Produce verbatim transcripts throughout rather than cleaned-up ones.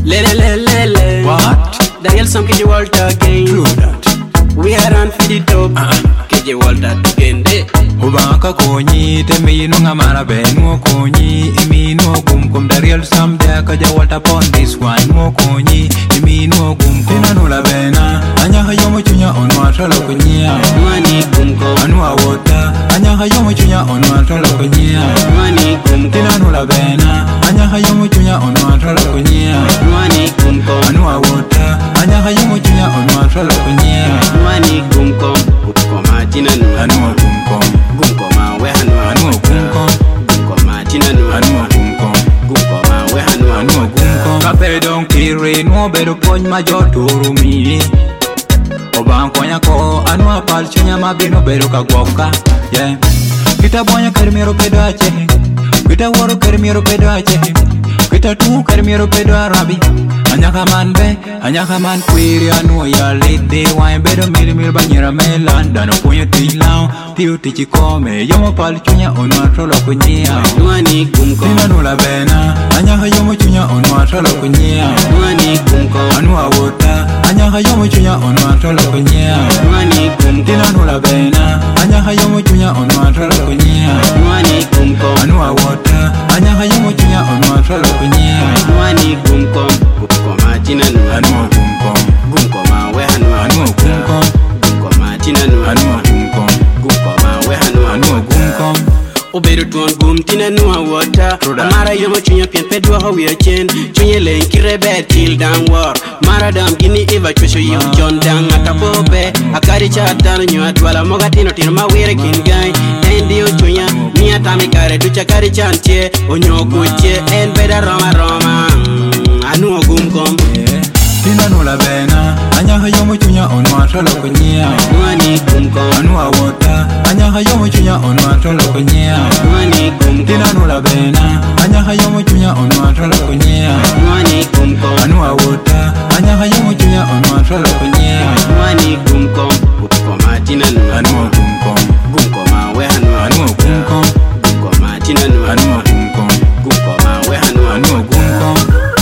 Lele lele lele. What? Dial some K J Walter again. True that. We are on for the top. Uh-uh. K J Walter again. Day. Ubaka konyi te minu ngamara benu konyi iminu gum kum the real some there K J Walter upon this one mo konyi iminu gum kum tina nula bena anya hayomo chunya onwa tolo kunyia Money gum kum anwa wota anya hayomo chunya onwa tolo kunyia Money gum kum tina nula bena anya hayomo chunya onwa tolo kunyia Money gum kum anwa wota anya hayomo chunya onwa tolo kunyia Money gum kum Gum tina nu anwa gum kum Gum kum we hanwa anwa gum kum Gum kum tina nu anwa gum kum Gum kum we hanwa anwa gum kum kape don kire no bedo pon ma joturu mi oban konya ko anwa pal chunya mabino bedo ka gwoka yeah kita bonya kermiro pedo ache kita woro kermiro pedo ache kita tu kermiro pedo arabi anyaka man be anyaka man kwiri anu ya lede wine bedo mil mil banyera melanda no ponyo tilau tiu tichi come yomo pal chunya onwa tolo kunyia Money gum kum tina nula bena anyaka yomo chunya onwa tolo kunyia Money gum kum anu awota anyaka yomo chunya onwa tolo kunyia Money gum kum tina nula bena anyaka yomo chunya onwa tolo kunyia Money gum kum anu awota anyaka yomo chunya onwa tolo kunyia Money gum kum Gum kum tina nu anu gum kum Gum kum we hanwa anu gum kum Gum kum tina nu anu gum kum Gum kum we hanwa anu gum kum Obedo tuon gum tina nu awota Amara yomo chunya pien pedwa ho we chen Chunye len kirebe till down war Mara dam gini eva chusho yu John dang atapobe Akari chatan nyu atwala moga tino tino mawire kingai Endi o chunya ni atami kare ducha kari chantie Onyo kuche en beda roma roma Anu gum kum tina nula bena anyaka yomo chunya onwa tolo kunyia Money gum kum anu awota anyaka yomo chunya onwa tolo kunyia Money gum kum tina nula bena anyaka yomo chunya onwa tolo kunyia Money gum kum anu awota anyaka yomo chunya onwa tolo kunyia Money gum kum Gum kum tina nu anu gum kum Gum kum we hanwa anu gum kum Gum kum tina nu anu gum kum Gum kum we hanwa anu gum kum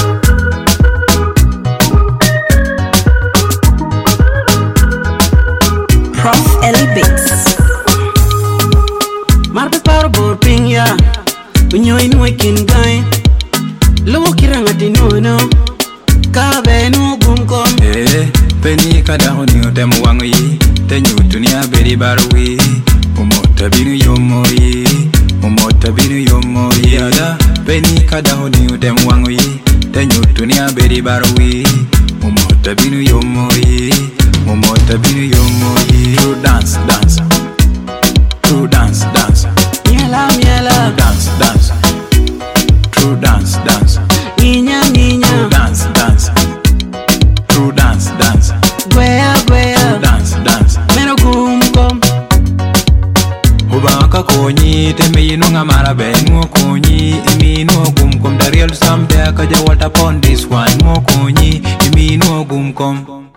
Prof Ellie Bix. Marpe paro bor pinya Unyo inu ekin gai Lowo kiranga tino no Kabe nu gum kum eh peni kada honi utem wangi tenyu dunia beri barwi umota binu yomoyi umota binu yomoyi ada peni kada honi utem wangi tenyu dunia beri barwi umota binu yomoyi umota binu yomoyi true dance dance true dance dance Miela miela dance dance true dance dance Ninya ninya true dance dance true dance dance Gwea gwea dance dance Meno gum kum Ubaka konyi te minu ngamara benu konyi iminu gum kum the real some there K J Walter upon this one mo konyi iminu gum kum